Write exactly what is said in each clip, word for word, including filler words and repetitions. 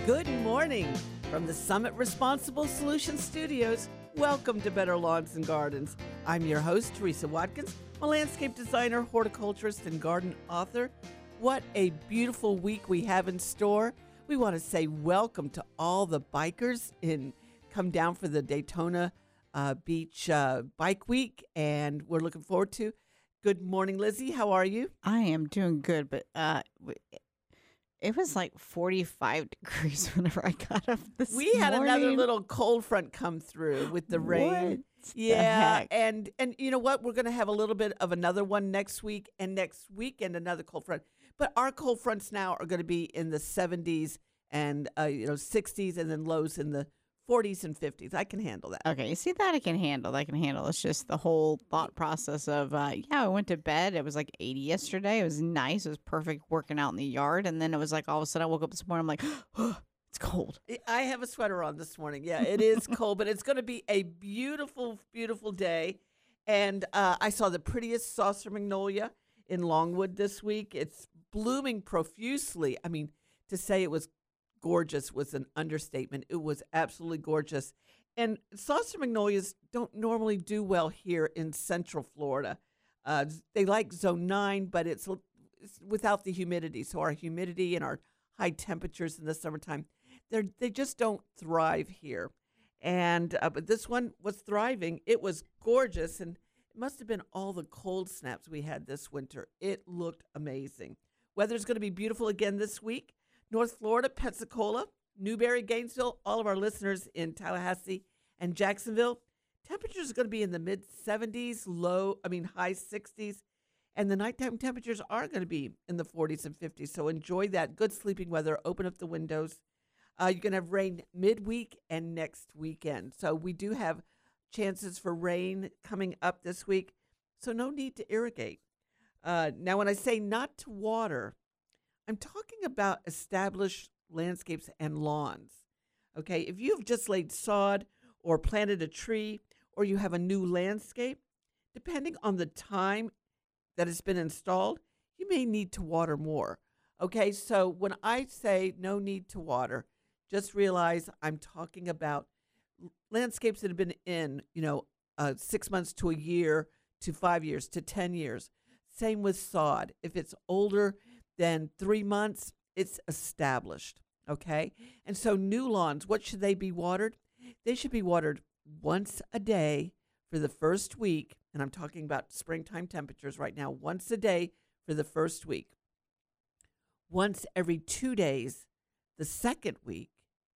Good morning from the Summit Responsible Solutions Studios. Welcome to Better Lawns and Gardens. I'm your host, Teresa Watkins, a landscape designer, horticulturist, and garden author. What a beautiful week we have in store. We want to say welcome to all the bikers in come down for the Daytona uh, Beach uh, Bike Week, and we're looking forward to. Good morning, Lizzie. How are you? I am doing good, but uh, w- it was like forty-five degrees whenever I got up this morning. We had another little cold front come through with the rain. What the Yeah, heck? and and you know what? We're going to have a little bit of another one next week, and next weekend another cold front. But our cold fronts now are going to be in the seventies and uh, you know sixties, and then lows in the forties and fifties. I can handle that. Okay, you see that I can handle. I can handle. It's just the whole thought process of uh, yeah. I went to bed. It was like eighty yesterday. It was nice. It was perfect working out in the yard, and then it was like all of a sudden I woke up this morning. I'm like, oh, it's cold. I have a sweater on this morning. Yeah, it is cold, but it's going to be a beautiful, beautiful day. And uh, I saw the prettiest saucer magnolia in Longwood this week. It's blooming profusely. I mean, to say it was gorgeous was an understatement. It was absolutely gorgeous. And saucer magnolias don't normally do well here in Central Florida. Uh, they like zone nine, but it's, it's without the humidity. So our humidity and our high temperatures in the summertime, they they just don't thrive here. And uh, but this one was thriving. It was gorgeous, and it must have been all the cold snaps we had this winter. It looked amazing. Weather's going to be beautiful again this week. North Florida, Pensacola, Newberry, Gainesville, all of our listeners in Tallahassee and Jacksonville. Temperatures are going to be in the mid seventies, low, I mean high sixties, and the nighttime temperatures are going to be in the forties and fifties. So enjoy that good sleeping weather. Open up the windows. Uh, you're going to have rain midweek and next weekend. So we do have chances for rain coming up this week. So no need to irrigate. Uh, now, when I say not to water, I'm talking about established landscapes and lawns. Okay, if you've just laid sod or planted a tree or you have a new landscape, depending on the time that it's been installed, you may need to water more. Okay, so when I say no need to water, just realize I'm talking about landscapes that have been in, you know, uh, six months to a year to five years to ten years. Same with sod. If it's older than three months, it's established, okay? And so new lawns, what should they be watered? They should be watered once a day for the first week, and I'm talking about springtime temperatures right now, once a day for the first week. Once every two days the second week,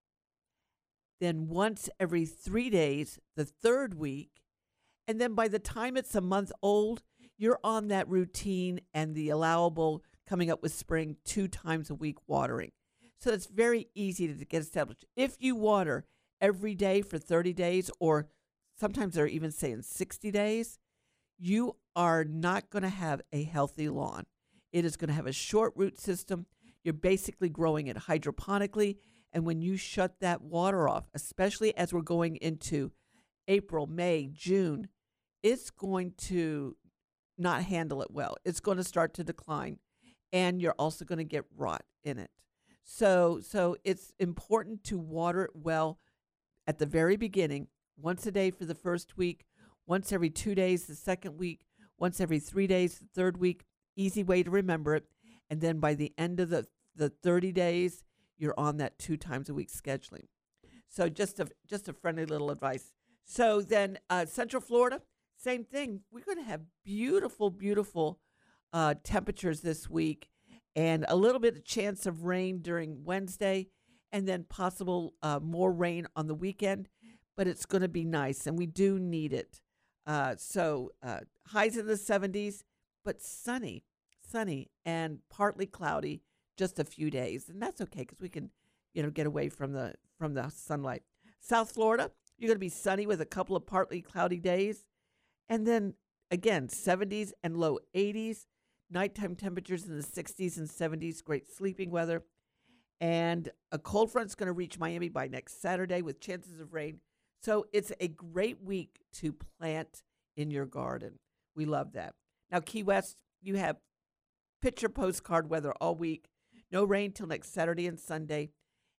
then once every three days the third week, and then by the time it's a month old, you're on that routine and the allowable coming up with spring two times a week watering. So it's very easy to get established. If you water every day for thirty days, or sometimes they're even saying sixty days, you are not going to have a healthy lawn. It is going to have a short root system. You're basically growing it hydroponically. And when you shut that water off, especially as we're going into April, May, June, it's going to not handle it well. It's going to start to decline. And you're also going to get rot in it. So so it's important to water it well at the very beginning, once a day for the first week, once every two days the second week, once every three days the third week. Easy way to remember it. And then by the end of the, the thirty days, you're on that two times a week scheduling. So just a, just a friendly little advice. So then uh, Central Florida, same thing. We're going to have beautiful, beautiful Uh, temperatures this week, and a little bit of chance of rain during Wednesday, and then possible uh, more rain on the weekend, but it's going to be nice, and we do need it. Uh, so uh, highs in the seventies, but sunny, sunny, and partly cloudy just a few days, and that's okay because we can, you know, get away from the from the sunlight. South Florida, you're going to be sunny with a couple of partly cloudy days, and then again, seventies and low eighties. Nighttime temperatures in the sixties and seventies, great sleeping weather. And a cold front's going to reach Miami by next Saturday with chances of rain. So it's a great week to plant in your garden. We love that. Now, Key West, you have picture postcard weather all week. No rain till next Saturday and Sunday.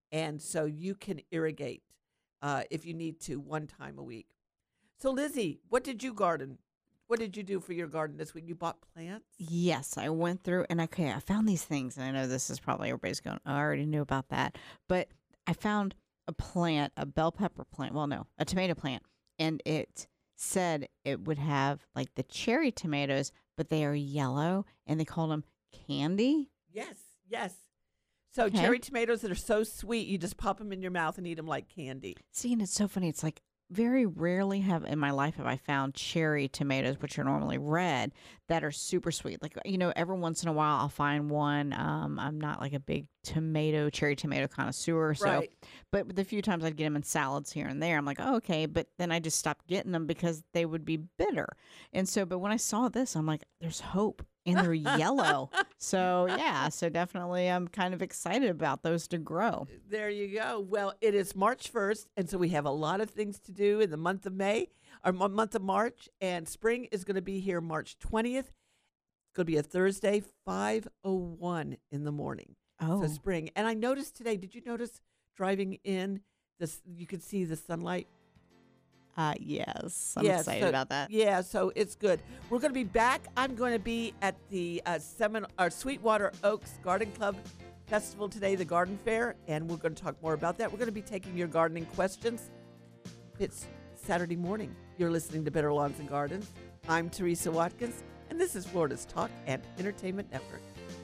And so you can irrigate uh, if you need to one time a week. So, Lizzie, what did you garden? What did you do for your garden this week? You bought plants? Yes, I went through and okay, I found these things, and I know this is probably everybody's going, oh, I already knew about that. But I found a plant, a bell pepper plant. Well, no, a tomato plant. And it said it would have like the cherry tomatoes, but they are yellow, and they called them candy. Yes, yes. So Okay. cherry tomatoes that are so sweet, you just pop them in your mouth and eat them like candy. See, and it's so funny. It's like very rarely have in my life have I found cherry tomatoes, which are normally red, that are super sweet. Like, you know, every once in a while I'll find one. Um, I'm not like a big tomato, cherry tomato connoisseur. So, Right. but the few times I'd get them in salads here and there, I'm like, oh, okay. But then I just stopped getting them because they would be bitter. And so, but when I saw this, I'm like, there's hope. And they're yellow. So, yeah. So, definitely, I'm kind of excited about those to grow. There you go. Well, it is March first, and so we have a lot of things to do in the month of May, or mo- month of March, and spring is going to be here March twentieth. It's going to be a Thursday, five oh one in the morning. Oh, So spring. And I noticed today, did you notice driving in, this? You could see the sunlight? uh, yes. I'm Yes, excited so- about that. Yeah, so it's good. We're going to be back. I'm going to be at the uh, Semin- or Sweetwater Oaks Garden Club Festival today, the garden fair, and we're going to talk more about that. We're going to be taking your gardening questions. It's Saturday morning. You're listening to Better Lawns and Gardens. I'm Teresa Watkins, and this is Florida's Talk and Entertainment Network.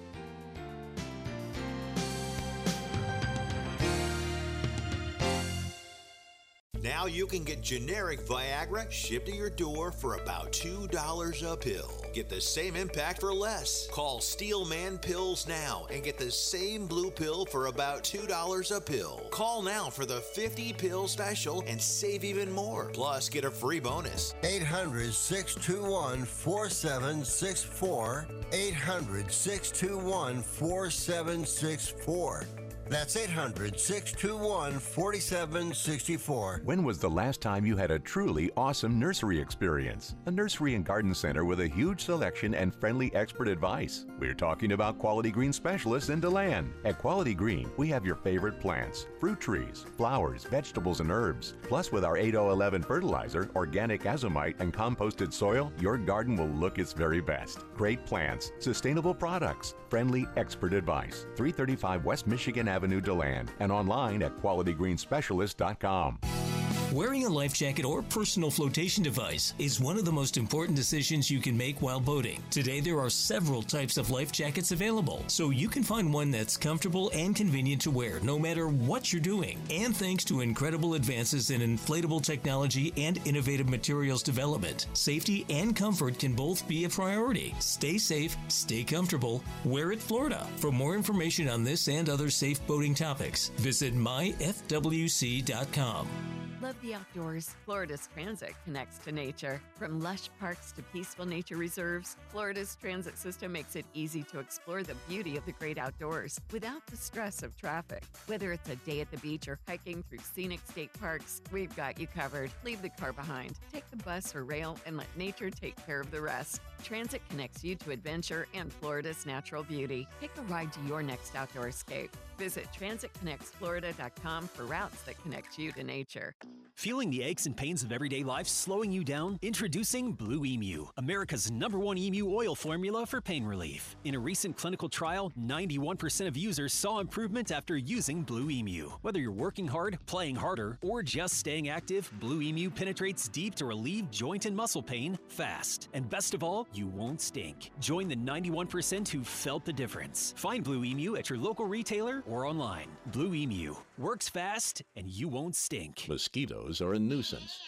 Now you can get generic Viagra shipped to your door for about two dollars a pill. Get the same impact for less. Call Steelman Pills now and get the same blue pill for about two dollars a pill. Call now for the fifty pill special and save even more. Plus, get a free bonus. eight hundred, six two one, four seven six four. eight hundred, six two one, four seven six four. That's eight hundred, six two one, four seven six four. When was the last time you had a truly awesome nursery experience? A nursery and garden center with a huge selection and friendly expert advice. We're talking about Quality Green Specialists in DeLand. At Quality Green, we have your favorite plants, fruit trees, flowers, vegetables, and herbs. Plus, with our eight oh eleven fertilizer, organic azomite, and composted soil, your garden will look its very best. Great plants, sustainable products, friendly expert advice. three thirty-five West Michigan Avenue, DeLand, and online at quality green specialist dot com. Wearing a life jacket or personal flotation device is one of the most important decisions you can make while boating. Today, there are several types of life jackets available, so you can find one that's comfortable and convenient to wear no matter what you're doing. And thanks to incredible advances in inflatable technology and innovative materials development, safety and comfort can both be a priority. Stay safe, stay comfortable, wear it Florida. For more information on this and other safe boating topics, visit my f w c dot com. Love the outdoors? Florida's Transit connects to nature. From lush parks to peaceful nature reserves, Florida's transit system makes it easy to explore the beauty of the great outdoors without the stress of traffic. Whether it's a day at the beach or hiking through scenic state parks, we've got you covered. Leave the car behind. Take the bus or rail and let nature take care of the rest. Transit connects you to adventure and Florida's natural beauty. Take a ride to your next outdoor escape. Visit transit connects florida dot com for routes that connect you to nature. Feeling the aches and pains of everyday life slowing you down? Introducing Blue Emu, America's number one emu oil formula for pain relief. In a recent clinical trial, ninety-one percent of users saw improvement after using Blue Emu. Whether you're working hard, playing harder, or just staying active, Blue Emu penetrates deep to relieve joint and muscle pain fast. And best of all, you won't stink. Join the ninety-one percent who felt the difference. Find Blue Emu at your local retailer or online. Blue Emu works fast and you won't stink. Mosquitoes are a nuisance.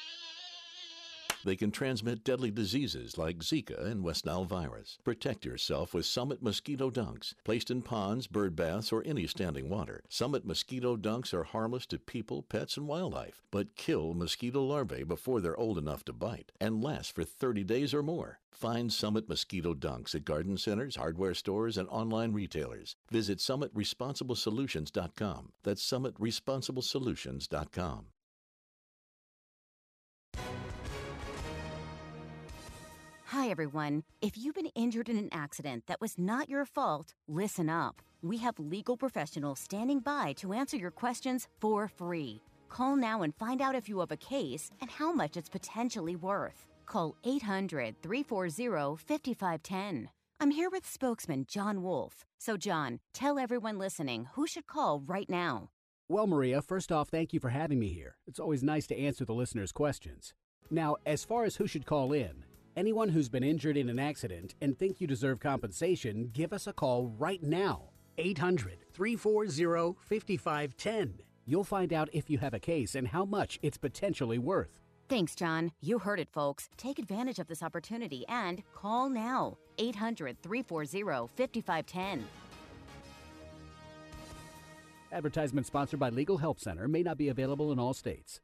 They can transmit deadly diseases like Zika and West Nile virus. Protect yourself with Summit Mosquito Dunks. Placed in ponds, bird baths, or any standing water, Summit Mosquito Dunks are harmless to people, pets, and wildlife, but kill mosquito larvae before they're old enough to bite and last for thirty days or more. Find Summit Mosquito Dunks at garden centers, hardware stores, and online retailers. Visit summit responsible solutions dot com. That's summit responsible solutions dot com. Hi, everyone. If you've been injured in an accident that was not your fault, listen up. We have legal professionals standing by to answer your questions for free. Call now and find out if you have a case and how much it's potentially worth. Call eight hundred, three four zero, five five one zero. I'm here with spokesman John Wolf. So, John, tell everyone listening who should call right now. Well, Maria, first off, thank you for having me here. It's always nice to answer the listeners' questions. Now, as far as who should call in, anyone who's been injured in an accident and think you deserve compensation, give us a call right now. eight hundred, three four zero, five five one zero. You'll find out if you have a case and how much it's potentially worth. Thanks, John. You heard it, folks. Take advantage of this opportunity and call now. eight hundred, three four zero, five five one zero. Advertisement sponsored by Legal Help Center, may not be available in all states.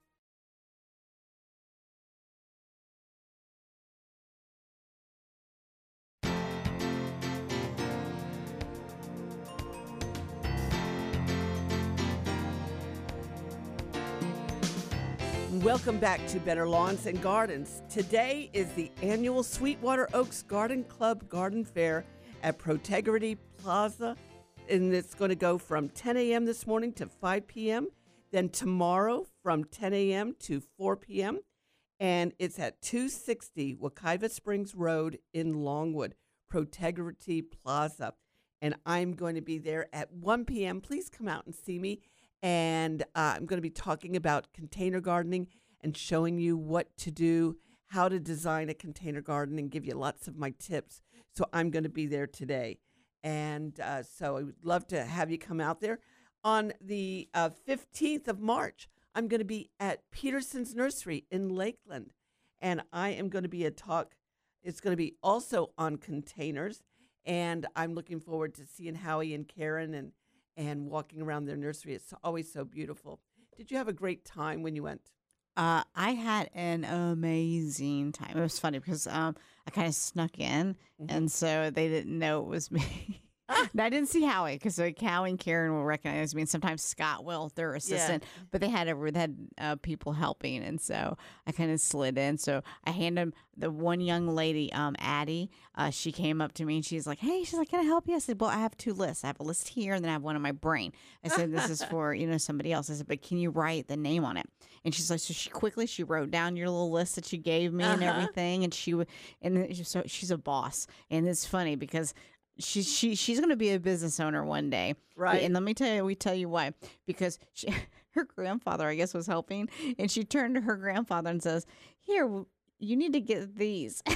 Welcome back to Better Lawns and Gardens. Today is the annual Sweetwater Oaks Garden Club Garden Fair at Protegrity Plaza, and it's going to go from ten a.m. this morning to five p.m., then tomorrow from ten a.m. to four p.m., and it's at two sixty Wekiva Springs Road in Longwood, Protegrity Plaza, and I'm going to be there at one p.m. Please come out and see me. And uh, I'm going to be talking about container gardening and showing you what to do, how to design a container garden, and give you lots of my tips. So I'm going to be there today. And uh, so I would love to have you come out there. On the uh, fifteenth of March, I'm going to be at Peterson's Nursery in Lakeland. And I am going to be a talk. It's going to be also on containers. And I'm looking forward to seeing Howie and Karen and and walking around their nursery. It's always so beautiful. Did you have a great time when you went? Uh, I had an amazing time. It was funny because um, I kind of snuck in, mm-hmm. and so they didn't know it was me. And I didn't see Howie because like, Howie and Karen will recognize me, and sometimes Scott will, their assistant. Yeah. But they had a, they had uh, people helping, and so I kind of slid in. So I handed him the one young lady, um, Addie. Uh, she came up to me and she's like, "Hey," she's like, "Can I help you?" I said, "Well, I have two lists. I have a list here, and then I have one in my brain." I said, "This is for you know somebody else." I said, "But can you write the name on it?" And she's like, so she quickly she wrote down your little list that you gave me uh-huh. and everything, and she would, and so she's a boss, and it's funny because. She she she's going to be a business owner one day, right? And let me tell you, we tell you why. Because she, her grandfather, I guess, was helping, and she turned to her grandfather and says, "Here, you need to get these."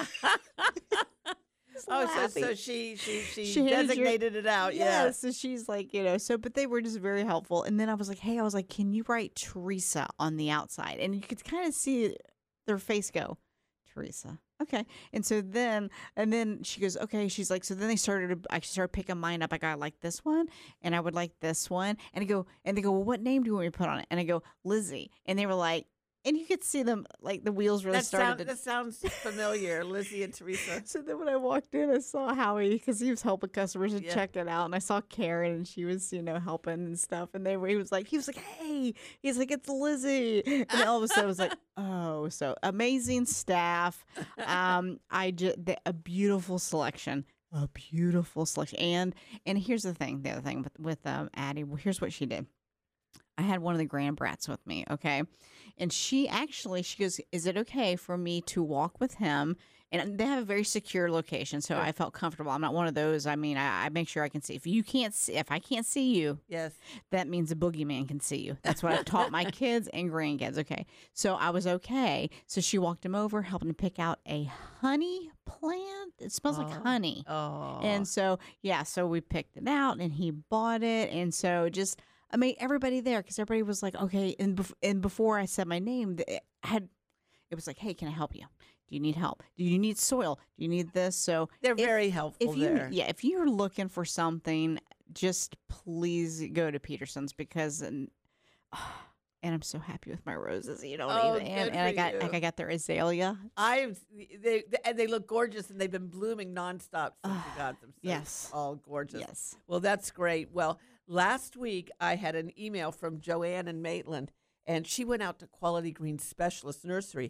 Oh, so, so she she she, she designated your, it out, yeah. Yeah. So she's like, you know, so but they were just very helpful. And then I was like, hey, I was like, can you write Teresa on the outside? And you could kind of see their face go, Teresa. Okay. And so then, and then she goes, okay. She's like, so then they started, to, I started picking mine up. I got like this one and I would like this one. And I go, and they go, well, what name do you want me to put on it? And I go, Lizzie. And they were like, and you could see them, like the wheels really that started sound, to. That sounds familiar, Lizzie and Teresa. So then when I walked in, I saw Howie because he was helping customers to yeah. check it out. And I saw Karen and she was, you know, helping and stuff. And they were, he was like, he was like, hey, he's like, it's Lizzie. And all of a sudden I was like, oh, so amazing staff. Um, I just, the, a beautiful selection. A beautiful selection. And, and here's the thing, the other thing with, with um, Addie, well, here's what she did. I had one of the grand brats with me, okay? And she actually, she goes, is it okay for me to walk with him? And they have a very secure location, so I felt comfortable. I'm not one of those. I mean, I, I make sure I can see. If you can't see, if I can't see you, yes, that means a boogeyman can see you. That's what I've taught my kids and grandkids, okay? So I was okay. So she walked him over, helping him pick out a honey plant. It smells oh. like honey. Oh. And so, yeah, so we picked it out, and he bought it. And so just... I made everybody there because everybody was like, okay. And, bef- and before I said my name, it had it was like, hey, can I help you? Do you need help? Do you need soil? Do you need this? So they're if, very helpful if you, there. Yeah, if you're looking for something, just please go to Peterson's because, and, oh, and I'm so happy with my roses. You don't oh, even. And, and I got, like, I got their azalea. I they and they look gorgeous, and they've been blooming nonstop since uh, you got them. So yes, all gorgeous. Yes. Well, that's great. Well. Last week, I had an email from Joanne in Maitland, and she went out to Quality Green Specialist Nursery,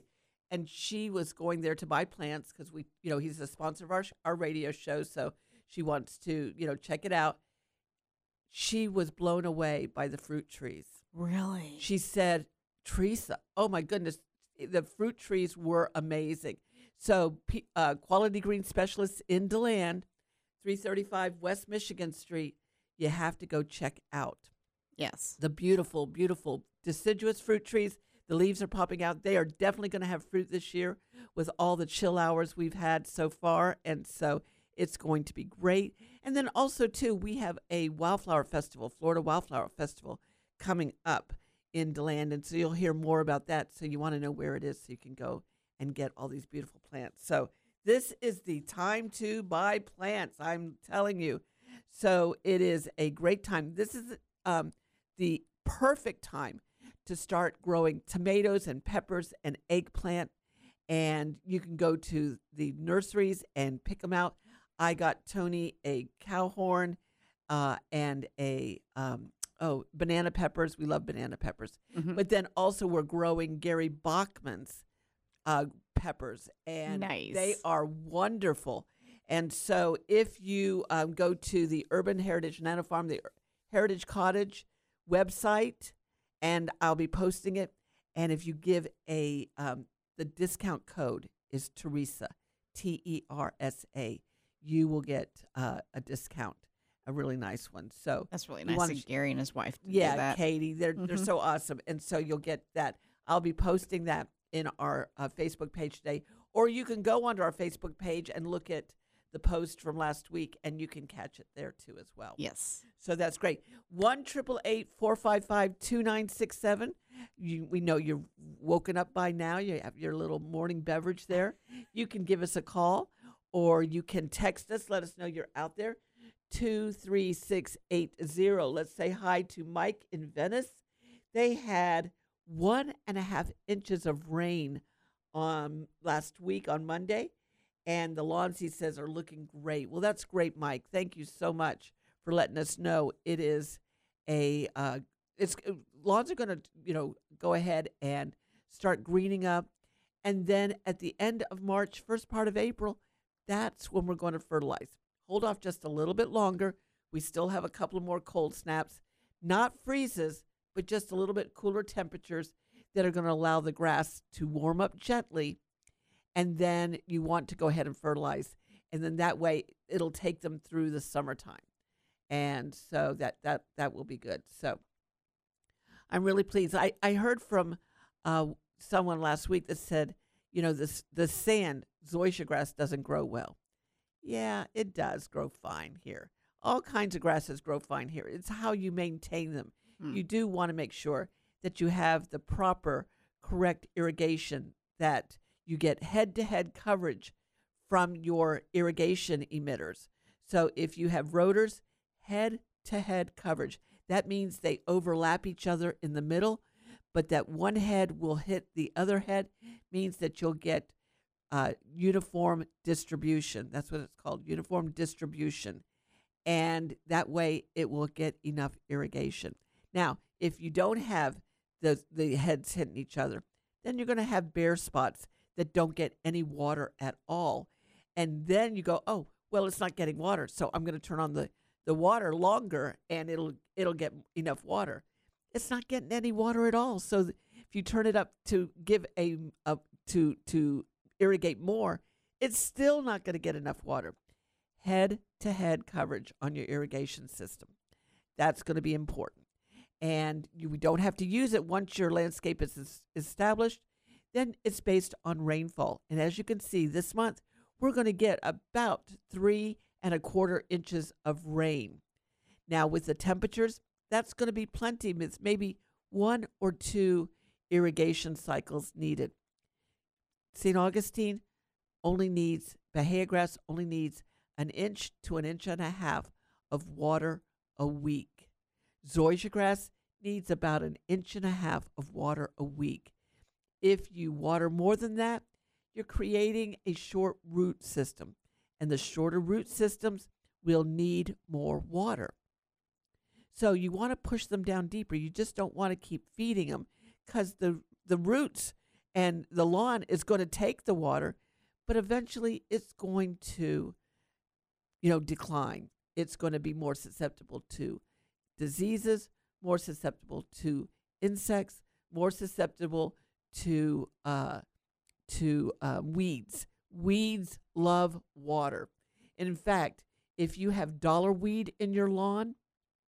and she was going there to buy plants because we, you know, he's a sponsor of our sh- our radio show, so she wants to, you know, check it out. She was blown away by the fruit trees. Really? She said, Teresa, oh my goodness, the fruit trees were amazing. So, P- uh, Quality Green Specialists in DeLand, three thirty-five West Michigan Street, you have to go check out. Yes. The beautiful, beautiful deciduous fruit trees. The leaves are popping out. They are definitely going to have fruit this year with all the chill hours we've had so far. And so it's going to be great. And then also, too, we have a Wildflower Festival, Florida Wildflower Festival, coming up in DeLand. And so you'll hear more about that. So you want to know where it is so you can go and get all these beautiful plants. So this is the time to buy plants, I'm telling you. So it is a great time. This is um, the perfect time to start growing tomatoes and peppers and eggplant. And you can go to the nurseries and pick them out. I got Tony a cow horn uh, and a, um, oh, banana peppers. We love banana peppers. Mm-hmm. But then also we're growing Gary Bachman's uh, peppers. And nice. They are wonderful. And so if you um, go to the Urban Heritage Nano Farm, the Heritage Cottage website, and I'll be posting it. And if you give a, um, the discount code is Teresa, T E R S A, you will get uh, a discount, a really nice one. So that's really you nice wanna of sh- Gary and his wife to yeah, do that. Katie, they're Mhm. they're so awesome. And so you'll get that. I'll be posting that in our uh, Facebook page today. Or you can go onto our Facebook page and look at the post from last week, and you can catch it there too as well. Yes. So that's great. one triple eight four five five two nine six seven. You, we know you're woken up by now. You have your little morning beverage there. You can give us a call, or you can text us. Let us know you're out there. two three six eight zero. Let's say hi to Mike in Venice. They had one and a half inches of rain um, last week on Monday, and the lawns, he says, are looking great. Well, that's great, Mike. Thank you so much for letting us know. It is a uh, it's uh, lawns are going to, you know, go ahead and start greening up, and then at the end of March, first part of April, that's when we're going to fertilize. Hold off just a little bit longer. We still have a couple of more cold snaps, not freezes, but just a little bit cooler temperatures that are going to allow the grass to warm up gently. And then you want to go ahead and fertilize. And then that way it'll take them through the summertime. And so that that, that will be good. So I'm really pleased. I, I heard from uh, someone last week that said, you know, this the sand, zoysia grass doesn't grow well. Yeah, it does grow fine here. All kinds of grasses grow fine here. It's how you maintain them. Mm. You do want to make sure that you have the proper, correct irrigation, that you get head-to-head coverage from your irrigation emitters. So if you have rotors, head-to-head coverage. That means they overlap each other in the middle, but that one head will hit the other head, means that you'll get uh, uniform distribution. That's what it's called, uniform distribution. And that way it will get enough irrigation. Now, if you don't have the, the heads hitting each other, then you're going to have bare spots that don't get any water at all. And then you go, oh, well, it's not getting water, so I'm going to turn on the, the water longer, and it'll it'll get enough water. It's not getting any water at all. So th- if you turn it up to give a, a to to irrigate more, it's still not going to get enough water. Head-to-head coverage on your irrigation system. That's going to be important. And you don't have to use it once your landscape is, is established. Then it's based on rainfall. And as you can see, this month, we're going to get about three and a quarter inches of rain. Now, with the temperatures, that's going to be plenty. It's maybe one or two irrigation cycles needed. Saint Augustine only needs, Bahia grass only needs an inch to an inch and a half of water a week. Zoysia grass needs about an inch and a half of water a week. If you water more than that, you're creating a short root system, and the shorter root systems will need more water. So you want to push them down deeper. You just don't want to keep feeding them, because the, the roots And the lawn is going to take the water, but eventually it's going to, you know, decline. It's going to be more susceptible to diseases, more susceptible to insects, more susceptible to uh, to uh, weeds. Weeds love water. And in fact, if you have dollar weed in your lawn,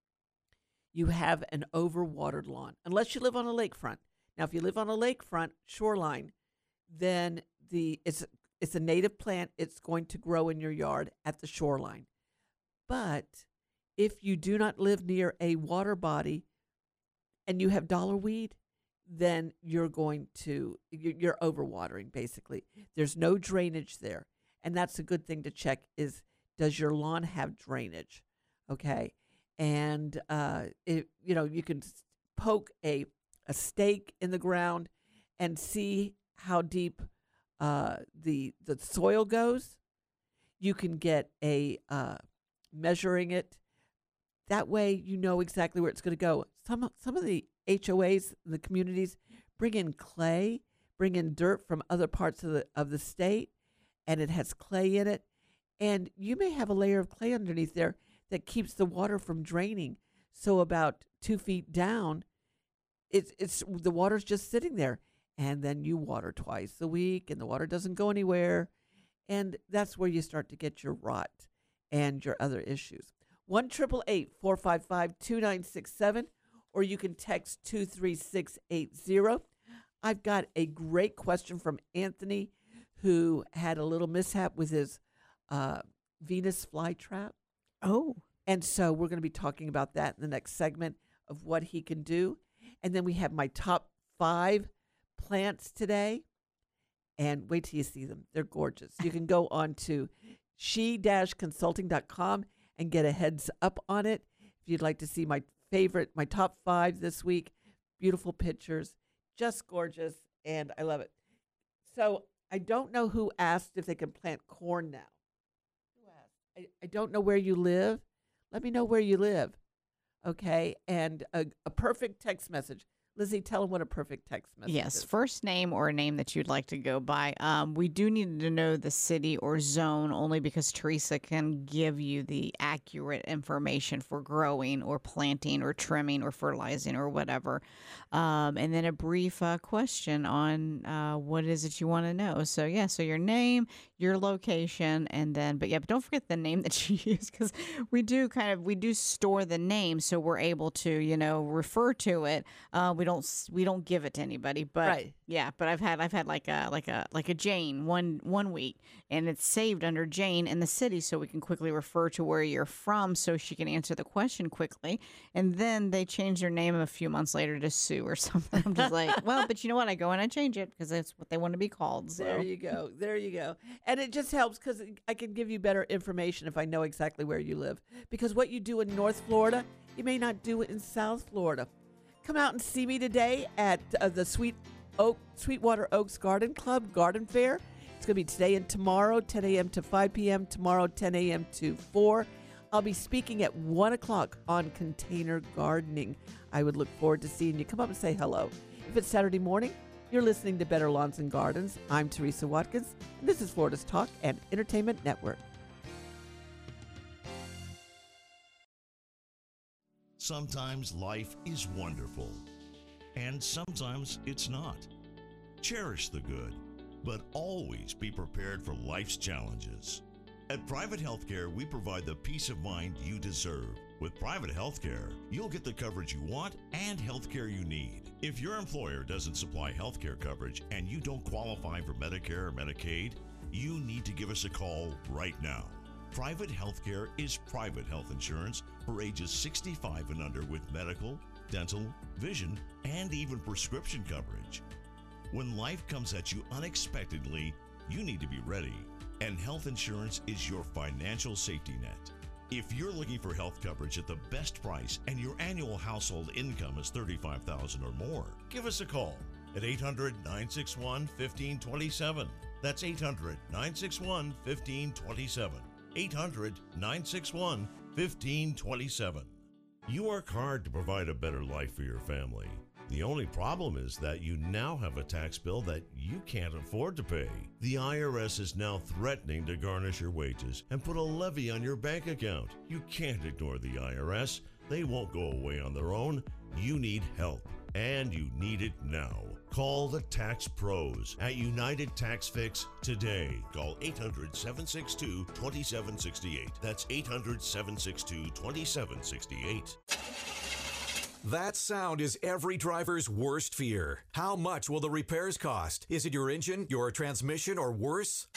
you have an overwatered lawn, unless you live on a lakefront. Now, if you live on a lakefront shoreline, then the it's it's a native plant. It's going to grow in your yard at the shoreline. But if you do not live near a water body and you have dollar weed, then you're going to you're overwatering. Basically, there's no drainage there, and that's a good thing to check. Is does your lawn have drainage? Okay, and uh, it, you know you can poke a a stake in the ground and see how deep uh, the the soil goes. You can get a uh, measuring it. That way, you know exactly where it's going to go. Some some of the H O As, the communities, bring in clay, bring in dirt from other parts of the of the state, and it has clay in it. And you may have a layer of clay underneath there that keeps the water from draining. So about two feet down, it's it's the water's just sitting there, and then you water twice a week, and the water doesn't go anywhere, and that's where you start to get your rot and your other issues. One triple eight four five five two nine six seven, or you can text two three six eight zero. I've got a great question from Anthony, who had a little mishap with his uh, Venus flytrap. Oh, and so we're going to be talking about that in the next segment of what he can do. And then we have my top five plants today. And wait till you see them. They're gorgeous. You can go on to she dash consulting dot com and get a heads up on it. If you'd like to see my favorite, my top five this week, beautiful pictures, just gorgeous, and I love it. So I don't know who asked if they can plant corn now. Who asked? I, I don't know where you live. Let me know where you live. Okay, and a, a perfect text message. Lizzie, tell them what a perfect text message yes, is. first name or a name that you'd like to go by. Um, we do need to know the city or zone only because Teresa can give you the accurate information for growing or planting or trimming or fertilizing or whatever. Um, and then a brief uh, question on uh, what is it you want to know. So, yeah, so your name, your location, and then, but yeah, but don't forget the name that you use because we do kind of, we do store the name so we're able to, you know, refer to it. Uh, we don't we don't give it to anybody, but right. yeah, but I've had I've had like a like a like a Jane one one week, and it's saved under Jane in the city, so we can quickly refer to where you're from, so she can answer the question quickly. And then they change their name a few months later to Sue or something. I'm just like, well, but you know what? I go and I change it because that's what they want to be called. So. There you go, there you go, and it just helps because I can give you better information if I know exactly where you live. Because what you do in North Florida, you may not do it in South Florida. Come out and see me today at uh, the Sweet Oak, Sweetwater Oaks Garden Club Garden Fair. It's going to be today and tomorrow, ten a.m. to five p.m., tomorrow, ten a.m. to four. I'll be speaking at one o'clock on container gardening. I would look forward to seeing you. Come up and say hello. If it's Saturday morning, you're listening to Better Lawns and Gardens. I'm Teresa Watkins, and this is Florida's Talk and Entertainment Network. Sometimes life is wonderful, and sometimes it's not. Cherish the good, but always be prepared for life's challenges. At Private Healthcare, we provide the peace of mind you deserve. With Private Healthcare, you'll get the coverage you want and healthcare you need. If your employer doesn't supply healthcare coverage and you don't qualify for Medicare or Medicaid, you need to give us a call right now. Private healthcare is private health insurance for ages sixty-five and under with medical, dental, vision, and even prescription coverage. When life comes at you unexpectedly, you need to be ready, and health insurance is your financial safety net. If you're looking for health coverage at the best price and your annual household income is thirty-five thousand dollars or more, give us a call at eight hundred, nine six one, one five two seven. That's eight hundred, nine six one, one five two seven. eight hundred, nine six one, one five two seven. You work hard to provide a better life for your family. The only problem is that you now have a tax bill that you can't afford to pay. The I R S is now threatening to garnish your wages and put a levy on your bank account. You can't ignore the I R S. They won't go away on their own. You need help, and you need it now. Call the Tax Pros at United Tax Fix today. Call eight hundred, seven six two, two seven six eight. That's eight hundred, seven six two, two seven six eight. That sound is every driver's worst fear. How much will the repairs cost? Is it your engine, your transmission, or worse?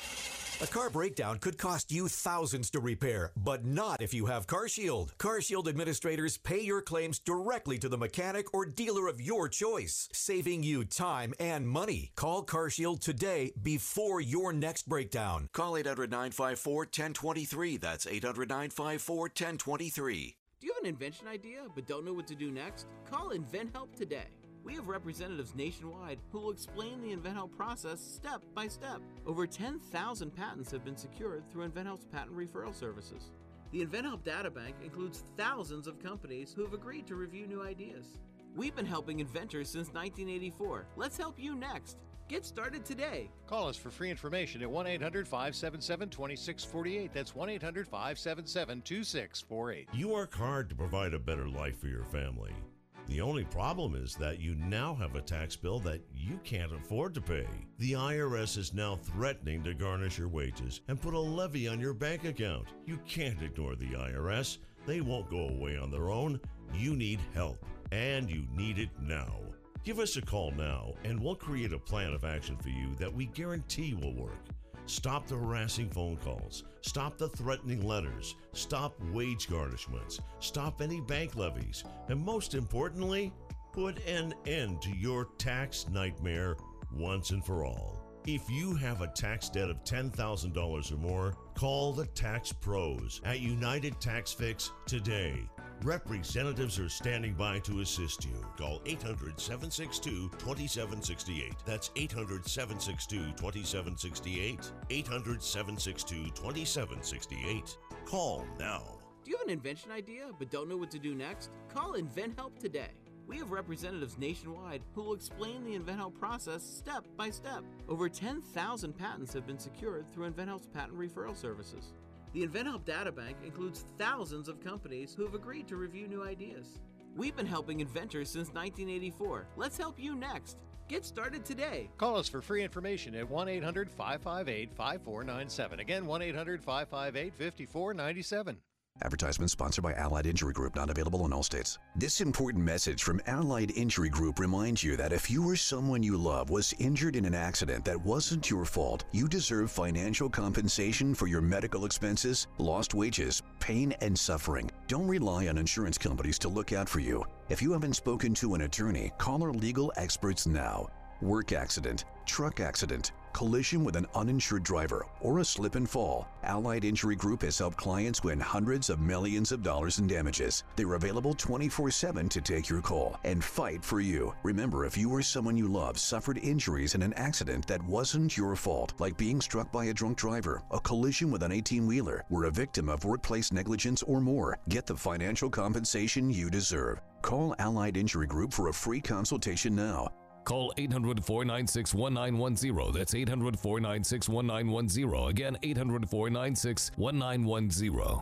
A car breakdown could cost you thousands to repair, but not if you have CarShield. CarShield administrators pay your claims directly to the mechanic or dealer of your choice, saving you time and money. Call CarShield today before your next breakdown. Call eight hundred, nine five four, one zero two three. That's eight hundred, nine five four, one zero two three. Do you have an invention idea but don't know what to do next? Call InventHelp today. We have representatives nationwide who will explain the InventHelp process step by step. Over ten thousand patents have been secured through InventHelp's patent referral services. The InventHelp Databank includes thousands of companies who have agreed to review new ideas. We've been helping inventors since nineteen eighty-four. Let's help you next. Get started today. Call us for free information at one eight hundred, five seven seven, two six four eight. That's one eight hundred, five seven seven, two six four eight. You work hard to provide a better life for your family. The only problem is that you now have a tax bill that you can't afford to pay. The I R S is now threatening to garnish your wages and put a levy on your bank account. You can't ignore the I R S. They won't go away on their own. You need help, and you need it now. Give us a call now, and we'll create a plan of action for you that we guarantee will work. Stop the harassing phone calls. Stop the threatening letters. Stop wage garnishments. Stop any bank levies. And most importantly, put an end to your tax nightmare once and for all. If you have a tax debt of ten thousand dollars or more, call the Tax Pros at United Tax Fix today. Representatives are standing by to assist you. Call eight hundred, seven six two, two seven six eight. That's eight hundred, seven six two, two seven six eight. eight hundred, seven six two, two seven six eight. Call now. Do you have an invention idea but don't know what to do next? Call InventHelp today. We have representatives nationwide who will explain the InventHelp process step by step. Over ten thousand patents have been secured through InventHelp's patent referral services. The InventHelp Databank includes thousands of companies who have agreed to review new ideas. We've been helping inventors since nineteen eighty-four. Let's help you next. Get started today. Call us for free information at one eight hundred, five five eight, five four nine seven. Again, one eight hundred, five five eight, five four nine seven. Advertisement sponsored by Allied Injury Group, not available in all states. This important message from Allied Injury Group reminds you that if you or someone you love was injured in an accident that wasn't your fault, you deserve financial compensation for your medical expenses, lost wages, pain, and suffering. Don't rely on insurance companies to look out for you. If you haven't spoken to an attorney, call our legal experts now. Work accident, truck accident, collision with an uninsured driver, or a slip and fall. Allied Injury Group has helped clients win hundreds of millions of dollars in damages. They're available twenty-four seven to take your call and fight for you. Remember, if you or someone you love suffered injuries in an accident that wasn't your fault, like being struck by a drunk driver, a collision with an eighteen-wheeler, were a victim of workplace negligence or more, get the financial compensation you deserve. Call Allied Injury Group for a free consultation now. Call eight hundred, four nine six, one nine one zero. That's eight hundred, four nine six, one nine one zero. Again, eight hundred, four nine six, one nine one zero.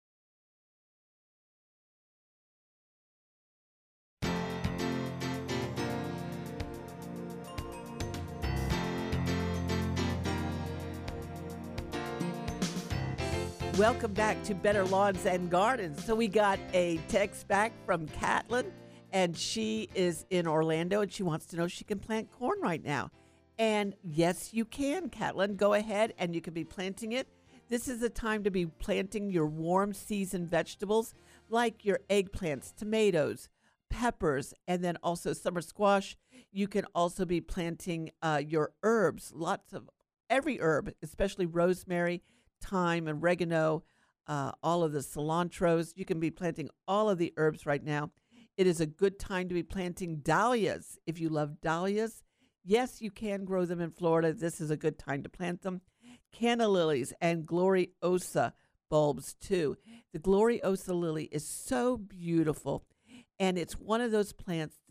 Welcome back to Better Lawns and Gardens. So we got a text back from Catlin, and she is in Orlando, and she wants to know if she can plant corn right now. And yes, you can, Catlin. Go ahead, and you can be planting it. This is the time to be planting your warm season vegetables like your eggplants, tomatoes, peppers, and then also summer squash. You can also be planting uh, your herbs, lots of every herb, especially rosemary, thyme, and oregano, uh, all of the cilantros. You can be planting all of the herbs right now. It is a good time to be planting dahlias. If you love dahlias, yes, you can grow them in Florida. This is a good time to plant them. Canna lilies and gloriosa bulbs too. The gloriosa lily is so beautiful, and it's one of those plants that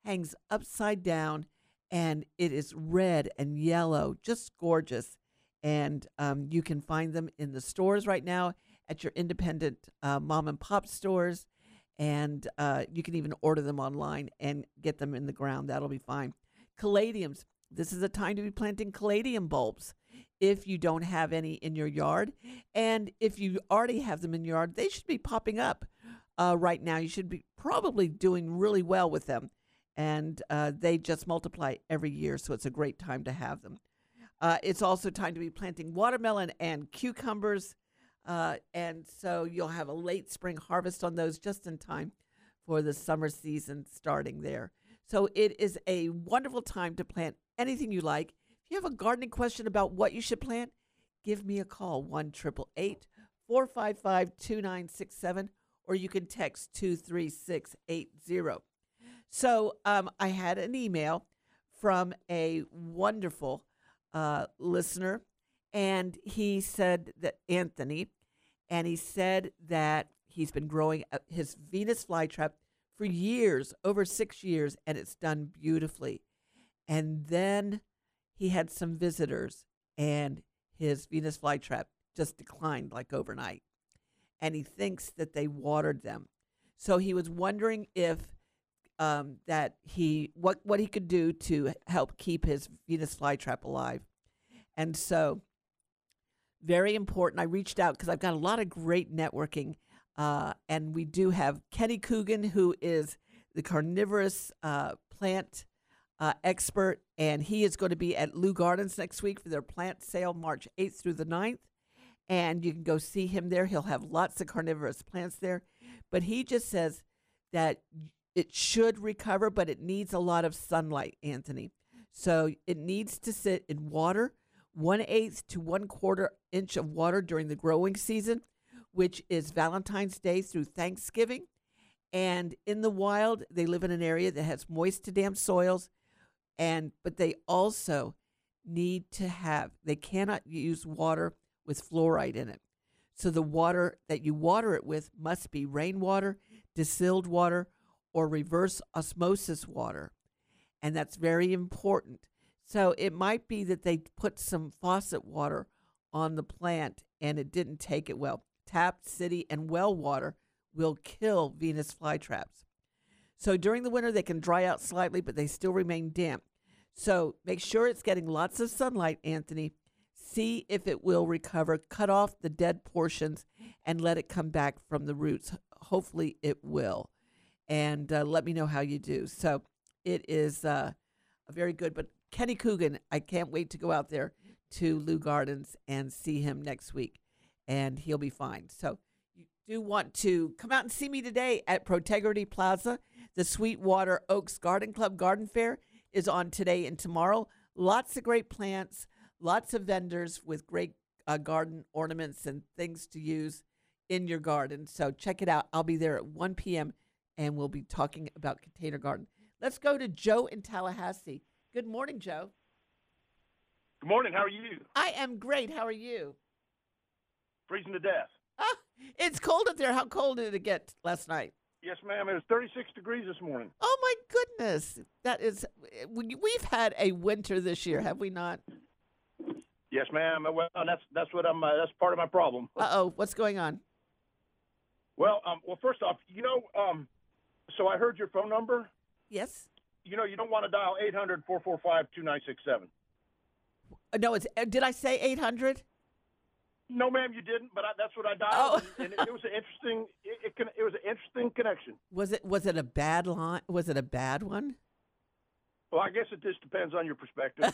hangs upside down, and it is red and yellow, just gorgeous. And um, you can find them in the stores right now at your independent uh, mom and pop stores. And uh, you can even order them online and get them in the ground. That'll be fine. Caladiums. This is a time to be planting caladium bulbs if you don't have any in your yard. And if you already have them in your yard, they should be popping up uh, right now. You should be probably doing really well with them. And uh, they just multiply every year, so it's a great time to have them. Uh, it's also time to be planting watermelon and cucumbers. Uh, and so you'll have a late spring harvest on those just in time for the summer season starting there. So it is a wonderful time to plant anything you like. If you have a gardening question about what you should plant, give me a call, one eight eight eight, four five five, two nine six seven, or you can text two three six eight zero. So um, I had an email from a wonderful uh, listener, and he said that Anthony, and he said that he's been growing his Venus flytrap for years, over six years, and it's done beautifully. And then he had some visitors, and his Venus flytrap just declined like overnight. And he thinks that they watered them. So he was wondering if um, that he what what he could do to help keep his Venus flytrap alive. And so, very important. I reached out because I've got a lot of great networking. Uh, and we do have Kenny Coogan, who is the carnivorous uh, plant uh, expert, and he is going to be at Lou Gardens next week for their plant sale, March eighth through the ninth. And you can go see him there. He'll have lots of carnivorous plants there. But he just says that it should recover, but it needs a lot of sunlight, Anthony. So it needs to sit in water, one-eighth to one-quarter inch of water during the growing season, which is Valentine's Day through Thanksgiving. And in the wild, they live in an area that has moist to damp soils, and but they also need to have, they cannot use water with fluoride in it. So the water that you water it with must be rainwater, distilled water, or reverse osmosis water. And that's very important. So it might be that they put some faucet water on the plant and it didn't take it well. Tap, city, and well water will kill Venus flytraps. So during the winter, they can dry out slightly, but they still remain damp. So make sure it's getting lots of sunlight, Anthony. See if it will recover. Cut off the dead portions and let it come back from the roots. Hopefully it will. And uh, let me know how you do. So it is uh, very good. But Kenny Coogan, I can't wait to go out there to Lou Gardens and see him next week. And he'll be fine. So you do want to come out and see me today at Protegrity Plaza. The Sweetwater Oaks Garden Club Garden Fair is on today and tomorrow. Lots of great plants, lots of vendors with great uh, garden ornaments and things to use in your garden. So check it out. I'll be there at one p.m. and we'll be talking about container garden. Let's go to Joe in Tallahassee. Good morning, Joe. Good morning. How are you? I am great. How are you? Freezing to death. Ah, it's cold up there. How cold did it get last night? Yes, ma'am. It was thirty-six degrees this morning. Oh, my goodness. That is, we've had a winter this year, have we not? Yes, ma'am. Well, that's that's what I'm. Uh, that's part of my problem. Uh-oh. What's going on? Well, um, well, first off, you know, um, so I heard your phone number. Yes. You know, you don't want to dial eight hundred, four four five, two nine six seven. No, it's. Did I say eight hundred? No, ma'am, you didn't. But I, that's what I dialed, oh. and, and it, it was an interesting. It, it, it was an interesting connection. Was it? Was it a bad line? Was it a bad one? Well, I guess it just depends on your perspective.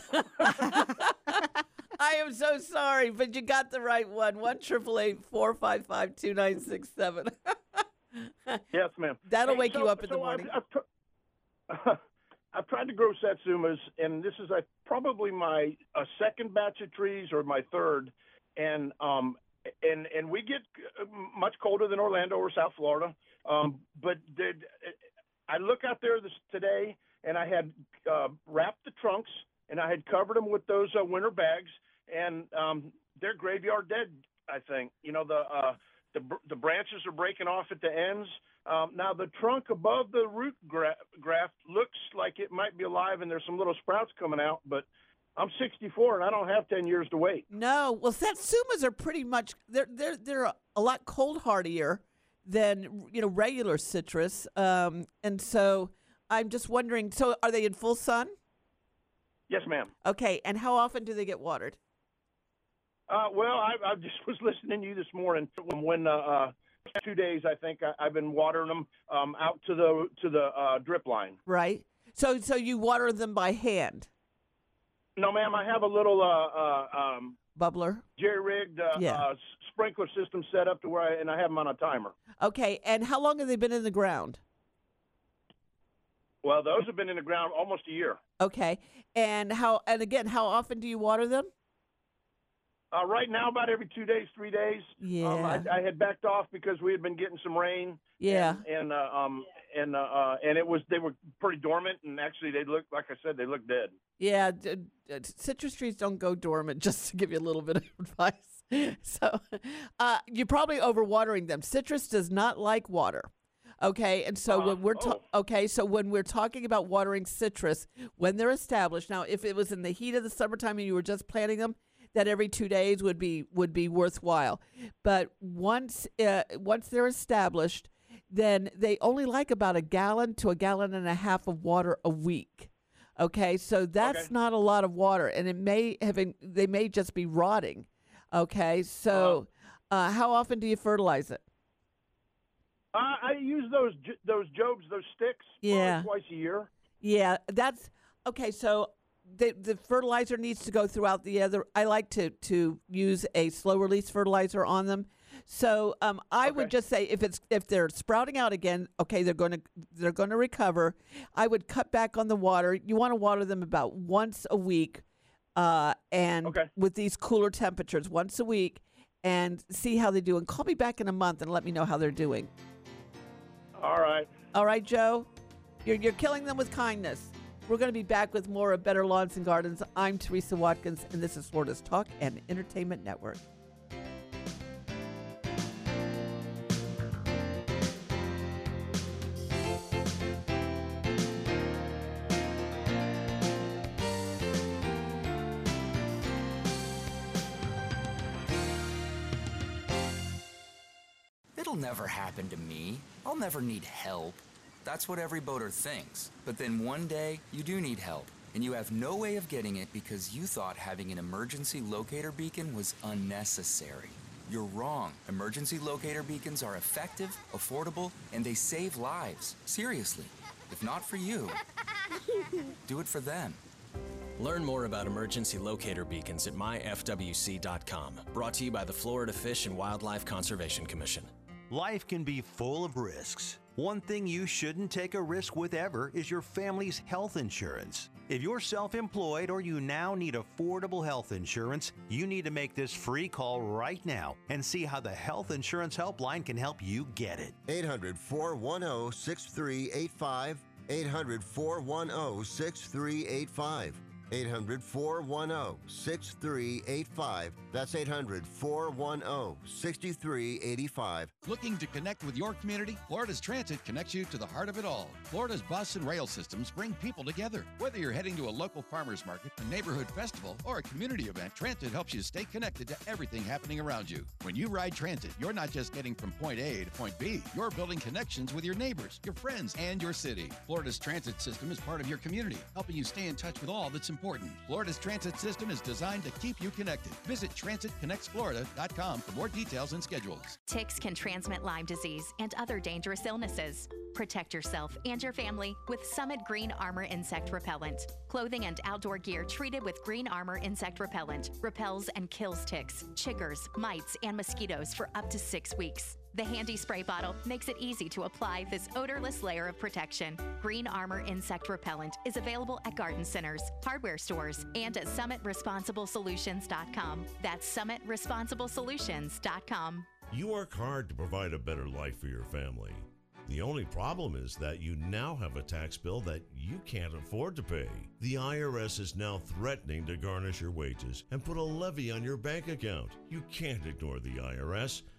I am so sorry, but you got the right one. One triple eight four five five two nine six seven. Yes, ma'am. That'll hey, wake so, you up in so the morning. I've, I've, tr- I've tried to grow satsumas, and this is uh, probably my uh, second batch of trees or my third. And um and and we get much colder than Orlando or South Florida. Um, but did, I look out there this today, and I had uh, wrapped the trunks, and I had covered them with those uh, winter bags, and um, they're graveyard dead. I think you know the uh, The br- the branches are breaking off at the ends. Um, now the trunk above the root gra- graft looks like it might be alive, and there's some little sprouts coming out. But I'm sixty-four, and I don't have ten years to wait. No, well, satsumas are pretty much they're they're they're a lot cold hardier than you know regular citrus, um, and so I'm just wondering. So, are they in full sun? Yes, ma'am. Okay, and how often do they get watered? Uh, well, I, I just was listening to you this morning when uh, uh, two days I think I, I've been watering them um, out to the to the uh, drip line. Right. So, so you water them by hand? No, ma'am. I have a little uh, uh, um, bubbler, jerry-rigged uh, Yeah. uh, sprinkler system set up to where, I, and I have them on a timer. Okay, and how long have they been in the ground? Well, those have been in the ground almost a year. Okay, and how? And again, how often do you water them? Uh, right now, about every two days, three days. Yeah. Um, I, I had backed off because we had been getting some rain. Yeah. And, and uh, um and uh, uh, and it was they were pretty dormant, and actually they looked like I said they looked dead. Yeah, d- d- citrus trees don't go dormant. Just to give you a little bit of advice. So, uh, you're probably overwatering them. Citrus does not like water. Okay, and so when we're ta- okay, so when we're talking about watering citrus, when they're established, now if it was in the heat of the summertime and you were just planting them, that every two days would be would be worthwhile. But once uh, once they're established, then they only like about a gallon to a gallon and a half of water a week. Okay, so that's Okay. not a lot of water, and it may have been, they may just be rotting. Okay, so uh, how often do you fertilize it? Uh, I use those j- those Jobs, those sticks, probably Yeah. twice a year. Yeah, that's okay. So the the fertilizer needs to go throughout the other. I like to to use a slow release fertilizer on them. So um, I would just say if it's if they're sprouting out again, okay, they're going to they're going to recover. I would cut back on the water. You want to water them about once a week, uh, and with these cooler temperatures, once a week, and see how they do. And call me back in a month and let me know how they're doing. All right. All right, Joe. You're you're killing them with kindness. We're going to be back with more of Better Lawns and Gardens. I'm Teresa Watkins, and this is Florida's Talk and Entertainment Network. It'll never happen to me. I'll never need help. That's what every boater thinks. But then one day, you do need help, and you have no way of getting it because you thought having an emergency locator beacon was unnecessary. You're wrong. Emergency locator beacons are effective, affordable, and they save lives. Seriously. If not for you, do it for them. Learn more about emergency locator beacons at my f w c dot com. Brought to you by the Florida Fish and Wildlife Conservation Commission. Life can be full of risks. One thing you shouldn't take a risk with ever is your family's health insurance. If you're self-employed or you now need affordable health insurance, you need to make this free call right now and see how the Health Insurance Helpline can help you get it. eight hundred, four one zero, six three eight five. eight hundred, four one zero, six three eight five. eight hundred, four one zero, six three eight five. That's eight hundred, four one zero, six three eight five. Looking to connect with your community? Florida's Transit connects you to the heart of it all. Florida's bus and rail systems bring people together. Whether you're heading to a local farmer's market, a neighborhood festival, or a community event, Transit helps you stay connected to everything happening around you. When you ride Transit, you're not just getting from point A to point B. You're building connections with your neighbors, your friends, and your city. Florida's transit system is part of your community, helping you stay in touch with all that's important. Florida's transit system is designed to keep you connected. Visit transit connects florida dot com for more details and schedules. Ticks can transmit Lyme disease and other dangerous illnesses. Protect yourself and your family with Summit Green Armor Insect Repellent. Clothing and outdoor gear treated with Green Armor Insect Repellent repels and kills ticks, chiggers, mites, and mosquitoes for up to six weeks. The handy spray bottle makes it easy to apply this odorless layer of protection. Green Armor Insect Repellent is available at garden centers, hardware stores, and at summit responsible solutions dot com. That's summit responsible solutions dot com. You work hard to provide a better life for your family. The only problem is that you now have a tax bill that you can't afford to pay. The I R S is now threatening to garnish your wages and put a levy on your bank account. You can't ignore the I R S.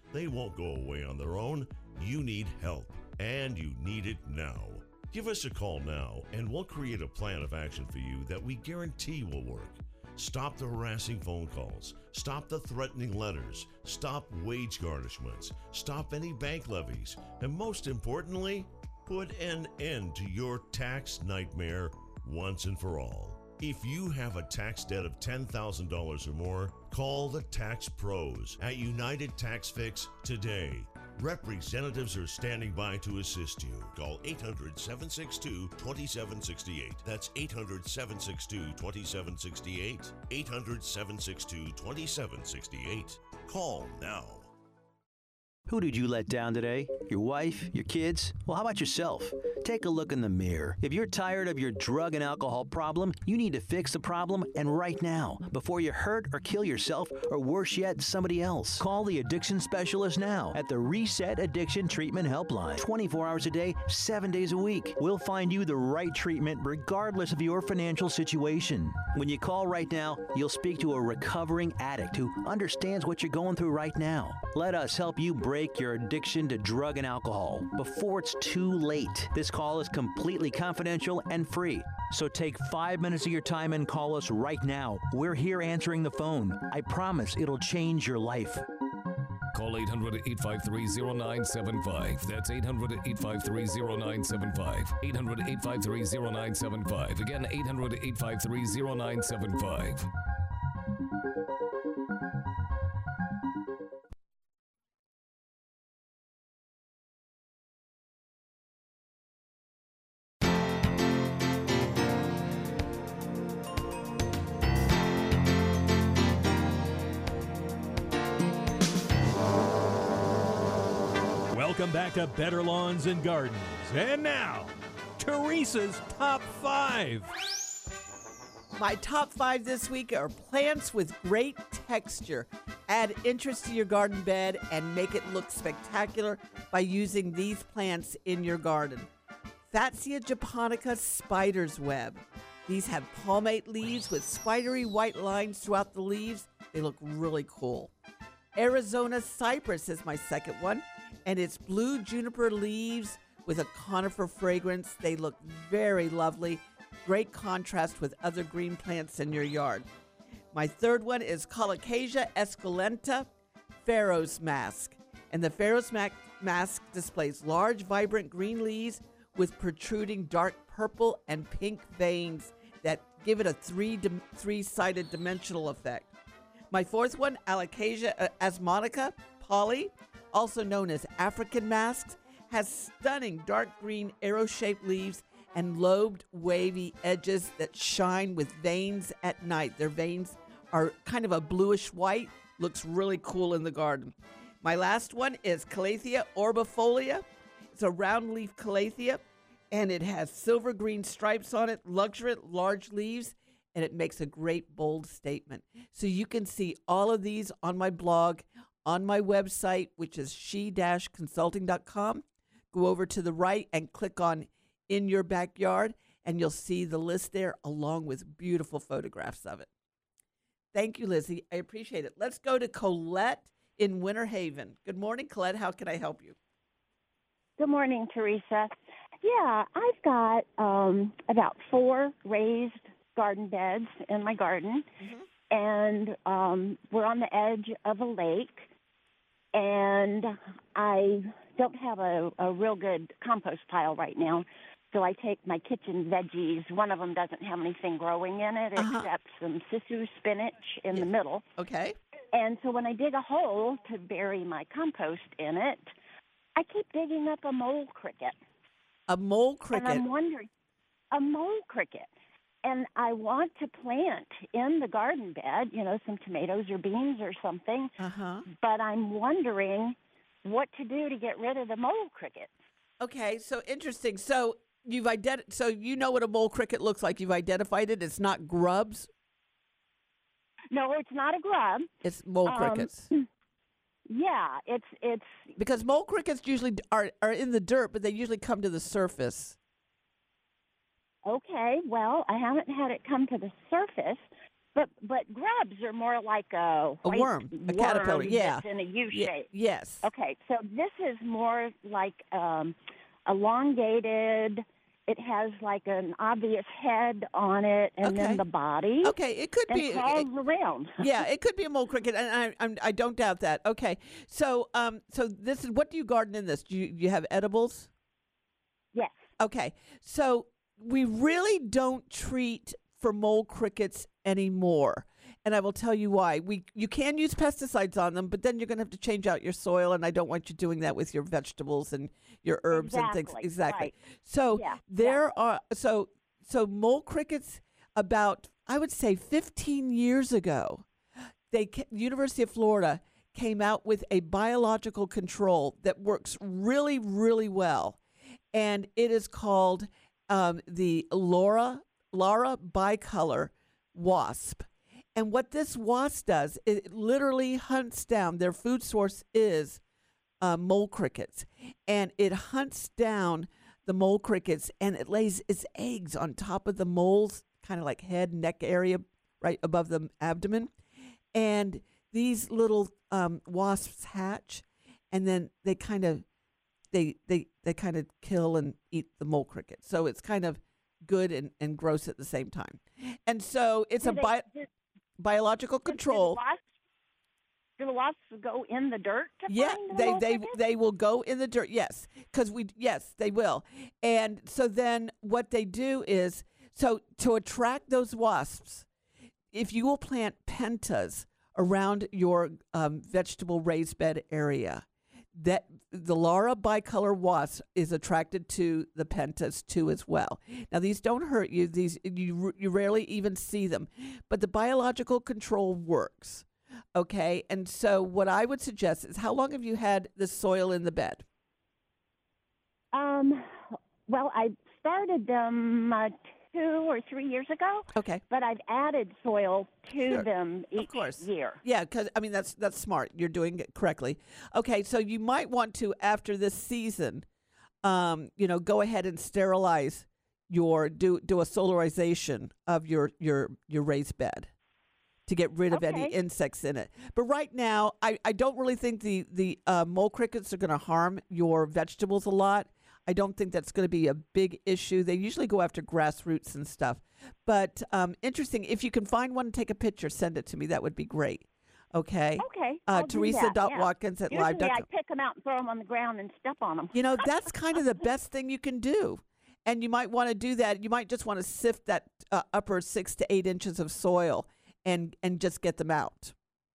They won't go away on their own. You need help, and you need it now. Give us a call now, and we'll create a plan of action for you that we guarantee will work. Stop the harassing phone calls. Stop the threatening letters. Stop wage garnishments. Stop any bank levies. And most importantly, put an end to your tax nightmare once and for all. If you have a tax debt of ten thousand dollars or more, call the Tax Pros at United Tax Fix today. Representatives are standing by to assist you. Call eight hundred, seven six two, two seven six eight. That's eight hundred, seven six two, two seven six eight. eight hundred, seven six two, two seven six eight. Call now. Who did you let down today? Your wife? Your kids? Well, how about yourself? Take a look in the mirror. If you're tired of your drug and alcohol problem, you need to fix the problem, and right now, before you hurt or kill yourself, or worse yet, somebody else. Call the addiction specialist now at the Reset Addiction Treatment Helpline. twenty-four hours a day, seven days a week. We'll find you the right treatment regardless of your financial situation. When you call right now, you'll speak to a recovering addict who understands what you're going through right now. Let us help you break your addiction to drug and alcohol before it's too late. This call is completely confidential and free. So take five minutes of your time and call us right now. We're here answering the phone. I promise it'll change your life. Call eight hundred, eight five three, zero nine seven five. That's eight hundred, eight five three, zero nine seven five. eight hundred, eight five three, zero nine seven five. Again, eight hundred, eight five three, zero nine seven five. Welcome back to Better Lawns and Gardens. And now, Teresa's Top five. My top five this week are plants with great texture. Add interest to your garden bed and make it look spectacular by using these plants in your garden. Fatsia japonica spider's web. These have palmate leaves with spidery white lines throughout the leaves. They look really cool. Arizona cypress is my second one, and it's blue juniper leaves with a conifer fragrance. They look very lovely. Great contrast with other green plants in your yard. My third one is Colocasia esculenta Pharaoh's mask. And the Pharaoh's ma- mask displays large, vibrant green leaves with protruding dark purple and pink veins that give it a three dim- three-sided dimensional effect. My fourth one, Alocasia uh, asmonica Polly, also known as African masks, has stunning dark green arrow-shaped leaves and lobed wavy edges that shine with veins at night. Their veins are kind of a bluish white, looks really cool in the garden. My last one is Calathea orbifolia. It's a round leaf Calathea, and it has silver green stripes on it, luxuriant large leaves, and it makes a great bold statement. So you can see all of these on my blog, on my website, which is she dash consulting dot com. Go over to the right and click on In Your Backyard, and you'll see the list there along with beautiful photographs of it. Thank you, Lizzie. I appreciate it. Let's go to Colette in Winter Haven. Good morning, Colette. How can I help you? Good morning, Teresa. Yeah, I've got um, about four raised garden beds in my garden, mm-hmm. and um, we're on the edge of a lake, and I don't have a, a real good compost pile right now, so I take my kitchen veggies. One of them doesn't have anything growing in it uh-huh. except some sisu spinach in yeah. the middle. Okay. And so when I dig a hole to bury my compost in it, I keep digging up a mole cricket. A mole cricket? And I'm wondering, a mole cricket. And I want to plant in the garden bed, you know, some tomatoes or beans or something, uh-huh. but I'm wondering what to do to get rid of the mole cricket. Okay, so interesting. So you've ident- so you know what a mole cricket looks like. You've identified it. It's not grubs? No, it's not a grub. It's mole crickets. Um, yeah, it's it's because mole crickets usually are are in the dirt, but they usually come to the surface. Okay, well, I haven't had it come to the surface, But but grubs are more like a A white worm, a caterpillar, worm yeah. that's in a U Ye- shape. yes. Okay, so this is more like um, elongated. It has like an obvious head on it, and Okay. then the body. Okay, it could and be- crawls around. Yeah, it could be a mole cricket, and I, I'm, I don't doubt that. Okay, so um, so this is what do you garden in this? Do you, you have edibles? Yes. Okay, so we really don't treat for mole crickets anymore, and I will tell you why. We you can use pesticides on them, but then you're going to have to change out your soil, and I don't want you doing that with your vegetables and your herbs and things. Exactly, Exactly. right. So Yeah, there are so so mole crickets about I would say fifteen years ago, they ca- University of Florida came out with a biological control that works really really well, and it is called um, the Laura Laura bicolor wasp. And what this wasp does, it literally hunts down. Their food source is uh, mole crickets, and it hunts down the mole crickets, and it lays its eggs on top of the mole's kind of like head, neck area, right above the abdomen. And these little um, wasps hatch, and then they kind of they they they kind of kill and eat the mole cricket. So it's kind of good and, and gross at the same time. And so it's Do a they- bi- do- biological do the control. wasps- Do the wasps go in the dirt to Yeah, find the they mole they crickets? they will go in the dirt. Yes, because we yes they will. And so then what they do is so to attract those wasps, if you will plant pentas around your um, vegetable raised bed area, that the Laura bicolor wasp is attracted to the pentas too as well. Now these don't hurt you; these you you rarely even see them, but the biological control works. Okay, and so what I would suggest is, how long have you had the soil in the bed? Um, well, I started them uh, two or three years ago. Okay. But I've added soil to Sure. them each year. Yeah, because I mean that's that's smart. You're doing it correctly. Okay, so you might want to after this season, um, you know, go ahead and sterilize your do do a solarization of your your your raised bed to get rid of any Okay. insects in it. But right now, I, I don't really think the the uh, mole crickets are going to harm your vegetables a lot. I don't think that's going to be a big issue. They usually go after grass roots and stuff. But um, interesting, if you can find one and take a picture, send it to me. That would be great. Okay. Okay. Uh, I'll do Teresa that, dot yeah. Watkins at Usually live dot I com. pick them out and throw them on the ground and step on them. You know, that's kind of the best thing you can do. And you might want to do that. You might just want to sift that uh, upper six to eight inches of soil and and just get them out.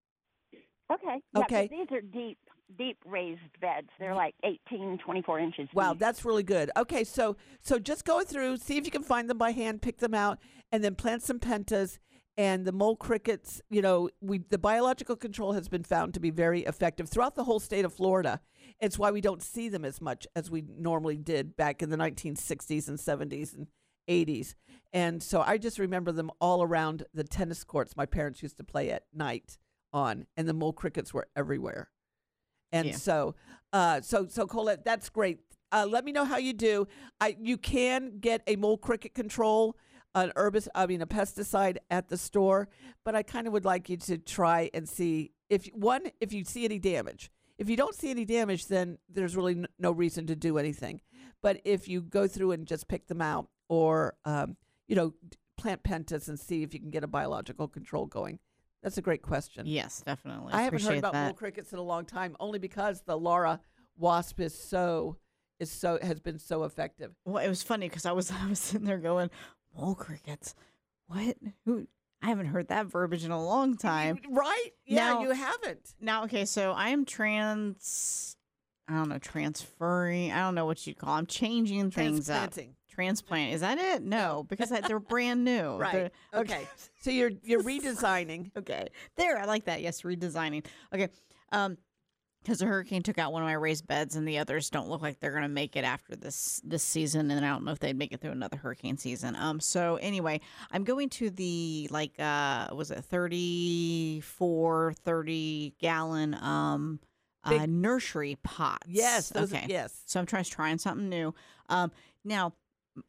Okay. Yeah, 'cause Okay. these are deep, deep raised beds. They're like eighteen, twenty-four inches Wow, deep. that's really good. Okay, so so just go through, see if you can find them by hand, pick them out, and then plant some pentas. And the mole crickets, you know, we the biological control has been found to be very effective throughout the whole state of Florida. It's why we don't see them as much as we normally did back in the nineteen sixties and seventies and eighties. And so I just remember them all around the tennis courts my parents used to play at night on, and the mole crickets were everywhere. And Yeah. so, uh, so, so Colette, that's great. Uh, let me know how you do. I, you can get a mole cricket control, an herbicide, I mean, a pesticide at the store, but I kind of would like you to try and see if one, if you see any damage. If you don't see any damage, then there's really n- no reason to do anything. But if you go through and just pick them out, or um, you know, d- plant pentas and see if you can get a biological control going. That's a great question. Yes, definitely. I haven't heard Appreciate about that. mole crickets in a long time, only because the Laura wasp is so is so has been so effective. Well, it was funny because I was I was sitting there going, mole crickets. What? Who? I haven't heard that verbiage in a long time. Right? Yeah, Now- you haven't. Now, okay, so I am trans. I don't know, transferring. I don't know what you'd call. I'm changing things up. Transplanting. Transplant. Is that it? No, because I, they're brand new. Right. They're- Okay. So you're you're redesigning. Okay. There, I like that. Yes, redesigning. Okay. Um, because the hurricane took out one of my raised beds, and the others don't look like they're going to make it after this this season, and I don't know if they'd make it through another hurricane season. Um, so anyway, I'm going to the like uh, was it thirty-four, thirty gallon um. Uh, Big- nursery pots. Yes, those are- okay. yes. So I'm trying trying something new. Um, now,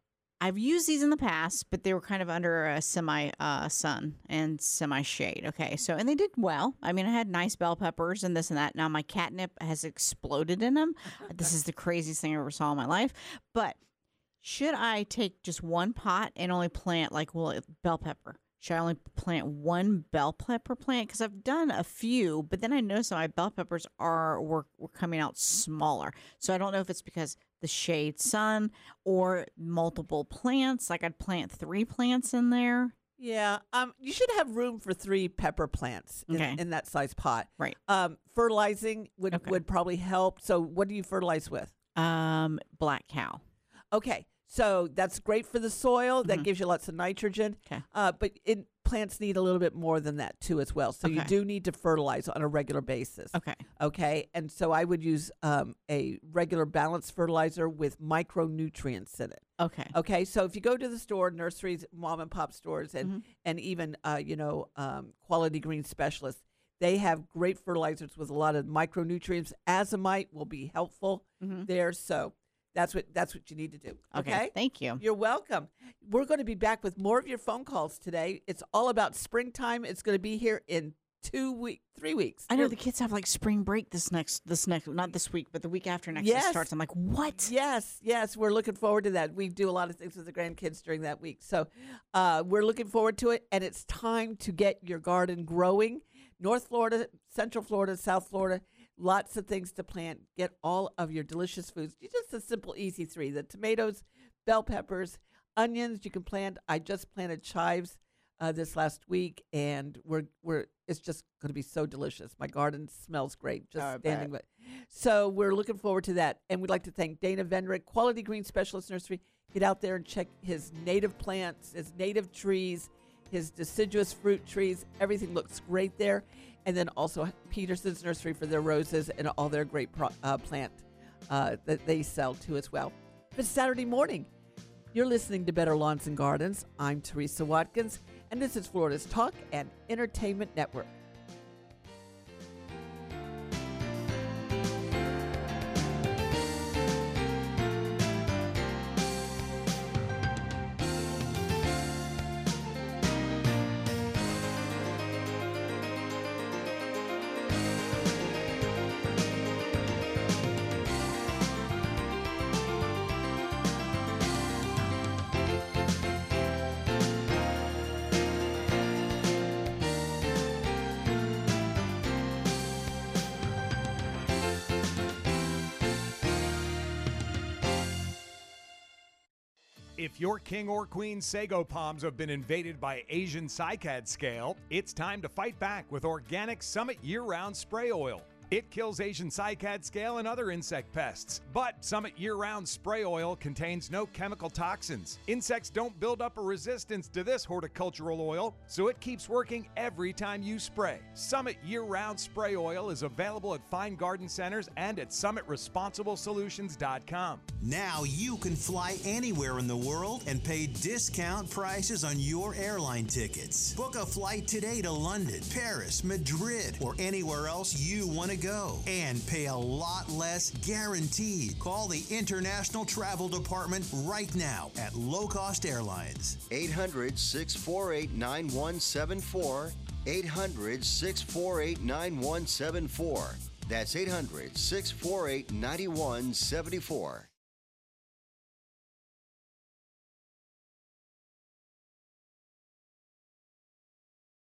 I've used these in the past, but they were kind of under a semi uh, sun and semi shade. Okay, so and they did well. I mean, I had nice bell peppers and this and that. Now my catnip has exploded in them. This is the craziest thing I ever saw in my life. But should I take just one pot and only plant like well bell pepper? Should I only plant one bell pepper plant? Because I've done a few, but then I noticed that my bell peppers are were, were coming out smaller. So I don't know if it's because the shade sun or multiple plants. Like I'd plant three plants in there. Yeah, um, you should have room for three pepper plants in, Okay. in that size pot. Right. Um, fertilizing would, Okay. would probably help. So what do you fertilize with? Um, black cow. Okay, so that's great for the soil. That Mhm. gives you lots of nitrogen. Okay. Uh, but it, plants need a little bit more than that too as well. So you Okay. do need to fertilize on a regular basis. Okay. Okay. And so I would use um, a regular balanced fertilizer with micronutrients in it. Okay. Okay. So if you go to the store, nurseries, mom and pop stores, and Mhm. and even uh, you know um, Quality Green Specialists, they have great fertilizers with a lot of micronutrients. Azomite will be helpful Mhm. there. So that's what that's what you need to do. Okay, Okay. thank you. You're welcome. We're going to be back with more of your phone calls today. It's all about springtime. It's going to be here in two weeks, three weeks. I know the kids have like spring break this next, this next, not this week, but the week after next it Yes. starts. I'm like, what? Yes, yes, we're looking forward to that. We do a lot of things with the grandkids during that week. So uh, we're looking forward to it, and it's time to get your garden growing. North Florida, Central Florida, South Florida, lots of things to plant. Get all of your delicious foods. Just a simple, easy three. The tomatoes, bell peppers, onions you can plant. I just planted chives uh, this last week, and we're we're it's just going to be so delicious. My garden smells great just Oh, I standing bet. with. So we're looking forward to that, and we'd like to thank Dana Vendrick, Quality Green Specialist Nursery. Get out there and check his native plants, his native trees, his deciduous fruit trees. Everything looks great there. And then also Peterson's Nursery for their roses and all their great pro, uh, plant uh, that they sell too as well. It's Saturday morning. You're listening to Better Lawns and Gardens. I'm Teresa Watkins, and this is Florida's Talk and Entertainment Network. If your king or queen sago palms have been invaded by Asian cycad scale, it's time to fight back with Organic Summit year-round spray oil. It kills Asian cycad scale and other insect pests. But Summit year-round spray oil contains no chemical toxins. Insects don't build up a resistance to this horticultural oil, so it keeps working every time you spray. Summit year-round spray oil is available at fine garden centers and at summit responsible solutions dot com. Now you can fly anywhere in the world and pay discount prices on your airline tickets. Book a flight today to London, Paris, Madrid, or anywhere else you want to go. And pay a lot less guaranteed. Call the International Travel Department right now at Low Cost Airlines. eight hundred, six four eight, nine one seven four. eight hundred, six four eight, nine one seven four. That's eight hundred, six four eight, nine one seven four.